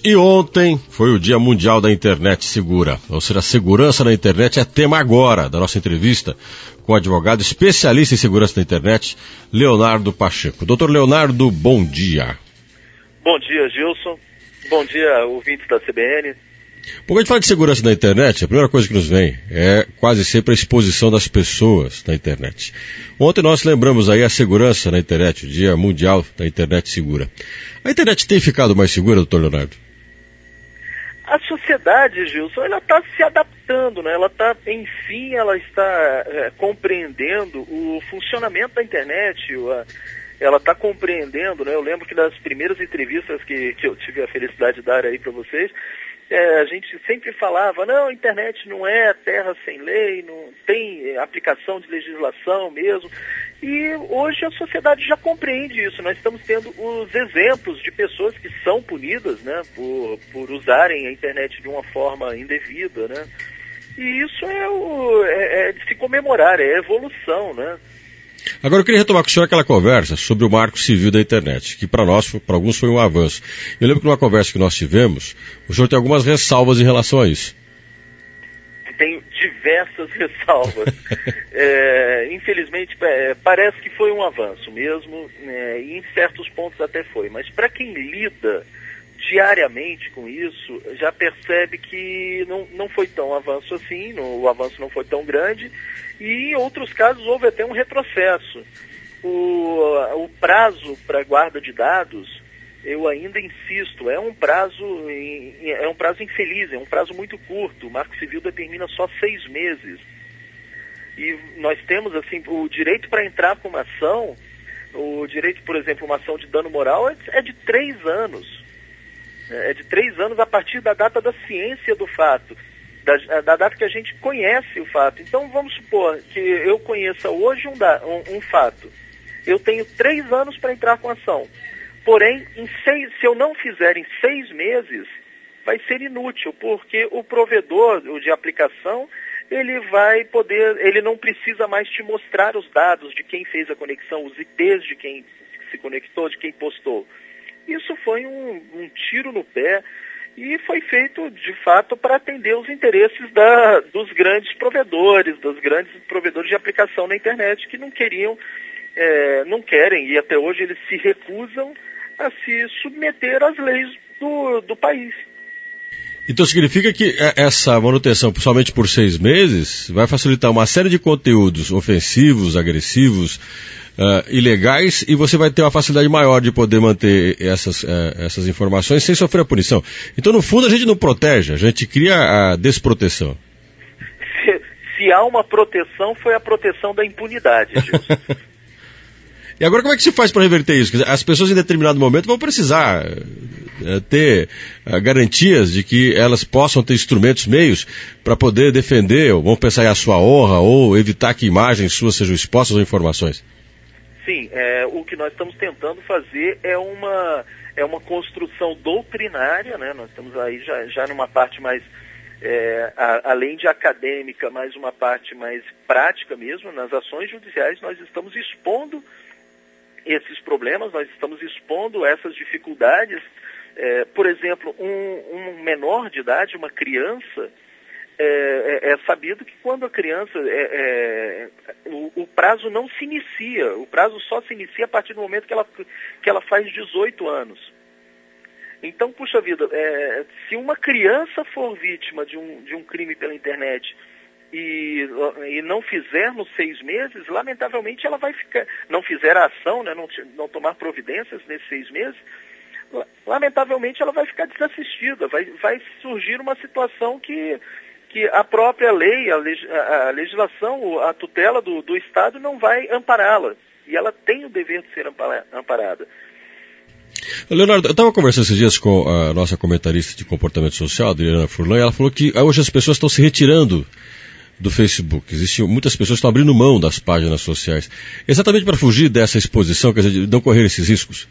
E ontem foi o Dia Mundial da Internet Segura. Ou seja, a segurança na internet é tema agora da nossa entrevista com o advogado especialista em segurança da internet, Leonardo Pacheco. Doutor Leonardo, bom dia. Bom dia, Gilson. Bom dia, ouvintes da CBN. Quando a gente fala de segurança na internet, a primeira coisa que nos vem é quase sempre a exposição das pessoas na internet. Ontem nós lembramos aí a segurança na internet, o Dia Mundial da Internet Segura. A internet tem ficado mais segura, doutor Leonardo? A sociedade, Gilson, ela está se adaptando, né? Ela está compreendendo o funcionamento da internet, ela está compreendendo, né? Eu lembro que das primeiras entrevistas que eu tive a felicidade de dar aí para vocês, a gente sempre falava, não, a internet não é terra sem lei, não tem aplicação de legislação mesmo. E hoje a sociedade já compreende isso. Nós estamos tendo os exemplos de pessoas que são punidas, né, por usarem a internet de uma forma indevida, né? E isso é de se comemorar, é evolução, né? Agora eu queria retomar com o senhor aquela conversa sobre o Marco Civil da internet, que para nós, para alguns, foi um avanço. Eu lembro que numa conversa que nós tivemos, o senhor tem algumas ressalvas em relação a isso. Tenho diversas ressalvas. Infelizmente, parece que foi um avanço mesmo, e em certos pontos até foi. Mas para quem lida diariamente com isso, já percebe que não foi tão avanço assim, o avanço não foi tão grande, e em outros casos houve até um retrocesso. O prazo para guarda de dados, eu ainda insisto, é um prazo infeliz, é um prazo muito curto. O Marco Civil determina só 6 meses. E nós temos, assim, o direito para entrar com uma ação, o direito, por exemplo, uma ação de dano moral é de 3 anos. É de 3 anos a partir da data da ciência do fato, da data que a gente conhece o fato. Então, vamos supor que eu conheça hoje um fato. Eu tenho 3 anos para entrar com a ação. Porém, se eu não fizer em 6 meses, vai ser inútil, porque o provedor de aplicação, ele não precisa mais te mostrar os dados de quem fez a conexão, os IPs de quem se conectou, de quem postou. Isso foi um tiro no pé e foi feito, de fato, para atender os interesses dos grandes provedores, de aplicação na internet, que não querem, e até hoje eles se recusam a se submeter às leis do país. Então significa que essa manutenção, somente por 6 meses, vai facilitar uma série de conteúdos ofensivos, agressivos, ilegais, e você vai ter uma facilidade maior de poder manter essas informações sem sofrer a punição. Então, no fundo, a gente não protege, a gente cria a desproteção. Se há uma proteção, foi a proteção da impunidade, Gilson. E agora como é que se faz para reverter isso? Quer dizer, as pessoas em determinado momento vão precisar ter garantias de que elas possam ter instrumentos, meios para poder defender, ou vão pensar em a sua honra, ou evitar que imagens suas sejam expostas ou informações. Sim, o que nós estamos tentando fazer é uma construção doutrinária, né? Nós estamos aí já numa parte mais, além de acadêmica, mais uma parte mais prática mesmo. Nas ações judiciais nós estamos expondo esses problemas, nós estamos expondo essas dificuldades. Por exemplo, um menor de idade, uma criança, é sabido que quando a criança, o prazo não se inicia, o prazo só se inicia a partir do momento que ela faz 18 anos. Então, puxa vida, se uma criança for vítima de um crime pela internet e não fizer nos 6 meses, lamentavelmente ela vai ficar, não fizer a ação, né, não tomar providências nesses 6 meses, lamentavelmente ela vai ficar desassistida, vai surgir uma situação que a própria lei, a legislação, a tutela do Estado não vai ampará-la, e ela tem o dever de ser amparada. Leonardo, eu estava conversando esses dias com a nossa comentarista de comportamento social, Adriana Furlan, e ela falou que hoje as pessoas estão se retirando do Facebook. Existem muitas pessoas que estão abrindo mão das páginas sociais, exatamente para fugir dessa exposição, quer dizer, de não correr esses riscos.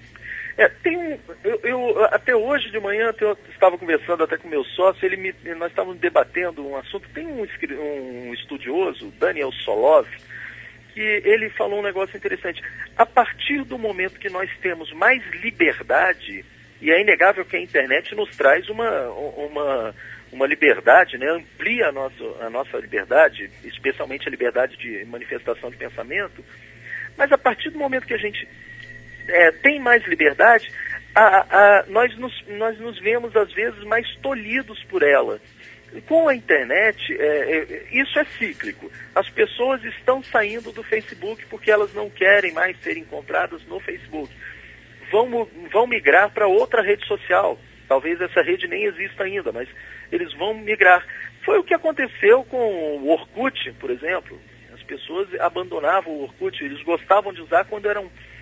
Eu até hoje de manhã eu estava conversando até com meu sócio, nós estávamos debatendo um assunto. Tem um estudioso, Daniel Solov, que ele falou um negócio interessante. A partir do momento que nós temos mais liberdade, E é inegável que a internet nos traz uma liberdade, né? Amplia a nossa liberdade, especialmente a liberdade de manifestação de pensamento, mas a partir do momento que a gente tem mais liberdade, nós nos vemos às vezes mais tolhidos por ela. Com a internet, isso é cíclico. As pessoas estão saindo do Facebook porque elas não querem mais ser encontradas no Facebook. Vão migrar para outra rede social. Talvez essa rede nem exista ainda, mas eles vão migrar. Foi o que aconteceu com o Orkut, por exemplo. As pessoas abandonavam o Orkut, eles gostavam de usar quando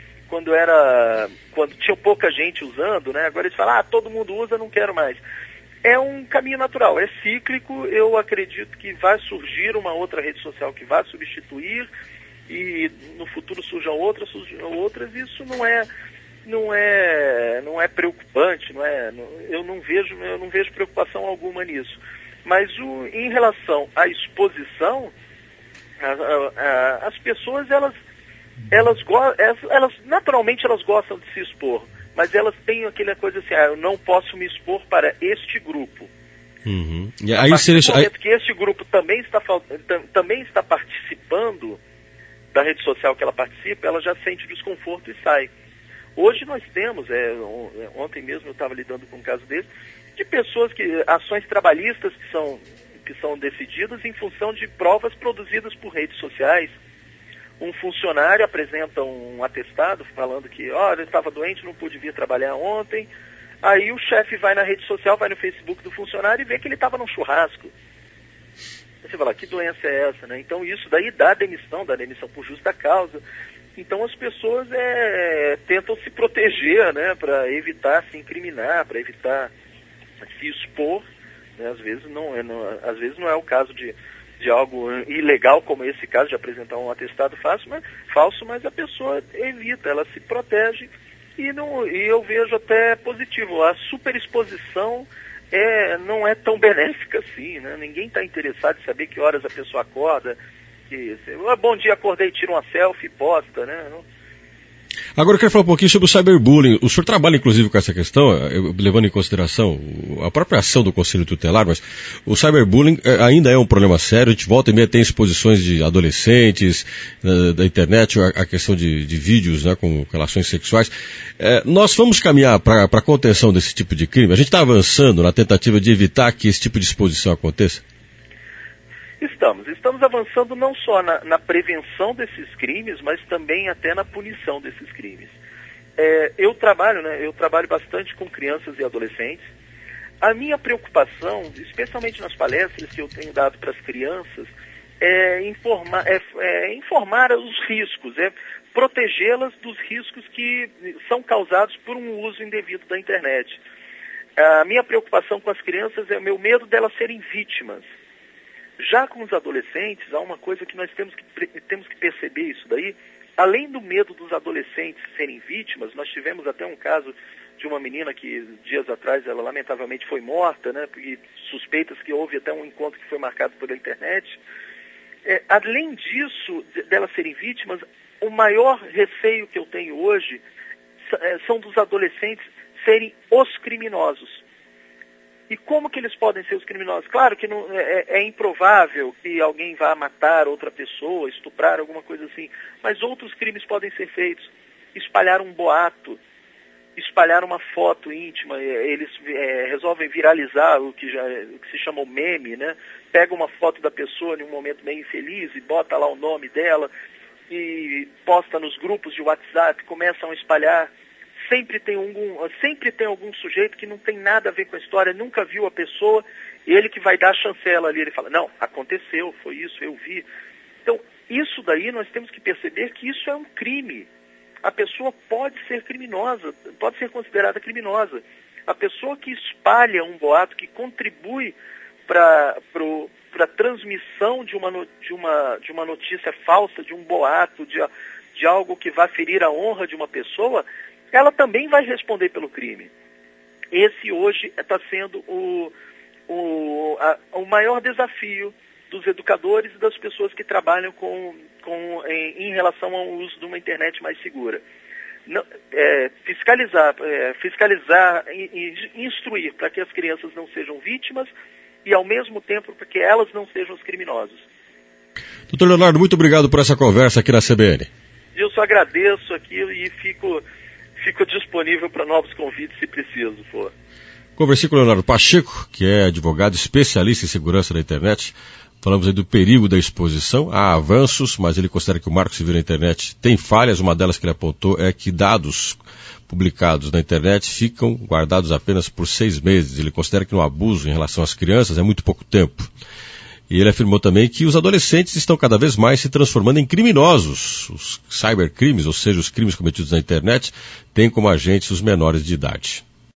tinha pouca gente usando, né? Agora eles falam, todo mundo usa, não quero mais. É um caminho natural, é cíclico. Eu acredito que vai surgir uma outra rede social que vai substituir, e no futuro surjam outras. Isso não é preocupante, eu não vejo preocupação alguma nisso. Mas em relação à exposição, as pessoas naturalmente elas gostam de se expor, mas elas têm aquela coisa assim, eu não posso me expor para este grupo. Uhum. E aí, no momento que este grupo também está participando da rede social que ela participa, ela já sente desconforto e sai. Hoje nós temos, ontem mesmo eu estava lidando com um caso desse, de pessoas ações trabalhistas que são decididas em função de provas produzidas por redes sociais. Um funcionário apresenta um atestado falando que, ele estava doente, não pude vir trabalhar ontem. Aí o chefe vai na rede social, vai no Facebook do funcionário e vê que ele estava num churrasco. Você fala, que doença é essa, né? Então isso daí dá demissão por justa causa. Então as pessoas tentam se proteger, né, para evitar se incriminar, para evitar se expor, né? Às vezes não é o caso de algo ilegal, como esse caso de apresentar um atestado falso, mas a pessoa evita, ela se protege, e eu vejo até positivo. A superexposição não é tão benéfica assim, né? Ninguém está interessado em saber que horas a pessoa acorda, bom dia, acordei, tira uma selfie e posta, né? Agora eu quero falar um pouquinho sobre o cyberbullying. O senhor trabalha inclusive com essa questão, levando em consideração a própria ação do Conselho Tutelar, mas o cyberbullying ainda é um problema sério. A gente volta e meia tem exposições de adolescentes da internet, a questão de vídeos, né, com relações sexuais. Nós vamos caminhar para a contenção desse tipo de crime? A gente está avançando na tentativa de evitar que esse tipo de exposição aconteça? Estamos avançando não só na prevenção desses crimes, mas também até na punição desses crimes. Eu trabalho bastante com crianças e adolescentes. A minha preocupação, especialmente nas palestras que eu tenho dado para as crianças, é informar os riscos, protegê-las dos riscos que são causados por um uso indevido da internet. A minha preocupação com as crianças é o meu medo delas serem vítimas. Já com os adolescentes, há uma coisa que nós temos que perceber isso daí. Além do medo dos adolescentes serem vítimas, nós tivemos até um caso de uma menina que, dias atrás, ela lamentavelmente foi morta, né? Porque suspeitas que houve até um encontro que foi marcado pela internet. Além disso, delas serem vítimas, o maior receio que eu tenho hoje são dos adolescentes serem os criminosos. E como que eles podem ser os criminosos? Claro que é improvável que alguém vá matar outra pessoa, estuprar, alguma coisa assim. Mas outros crimes podem ser feitos. Espalhar um boato, espalhar uma foto íntima. Eles resolvem viralizar o que se chama o meme, né? Pega uma foto da pessoa em um momento meio infeliz e bota lá o nome dela e posta nos grupos de WhatsApp, começam a espalhar. Sempre tem algum sujeito que não tem nada a ver com a história, nunca viu a pessoa, ele que vai dar a chancela ali, ele fala, não, aconteceu, foi isso, eu vi. Então, isso daí nós temos que perceber que isso é um crime. A pessoa pode ser criminosa, pode ser considerada criminosa. A pessoa que espalha um boato, que contribui para a transmissão de uma notícia falsa, de um boato, de algo que vai ferir a honra de uma pessoa, ela também vai responder pelo crime. Esse hoje está sendo o maior desafio dos educadores e das pessoas que trabalham em relação ao uso de uma internet mais segura. fiscalizar e instruir para que as crianças não sejam vítimas e, ao mesmo tempo, para que elas não sejam os criminosos. Doutor Leonardo, muito obrigado por essa conversa aqui na CBN. Eu só agradeço aqui e fico disponível para novos convites se preciso for. Conversei com o Leonardo Pacheco, que é advogado especialista em segurança da internet. Falamos aí do perigo da exposição. Há avanços, mas ele considera que o Marco Civil na internet tem falhas. Uma delas que ele apontou é que dados publicados na internet ficam guardados apenas por 6 meses. Ele considera que no abuso em relação às crianças é muito pouco tempo. E ele afirmou também que os adolescentes estão cada vez mais se transformando em criminosos. Os cybercrimes, ou seja, os crimes cometidos na internet, têm como agentes os menores de idade.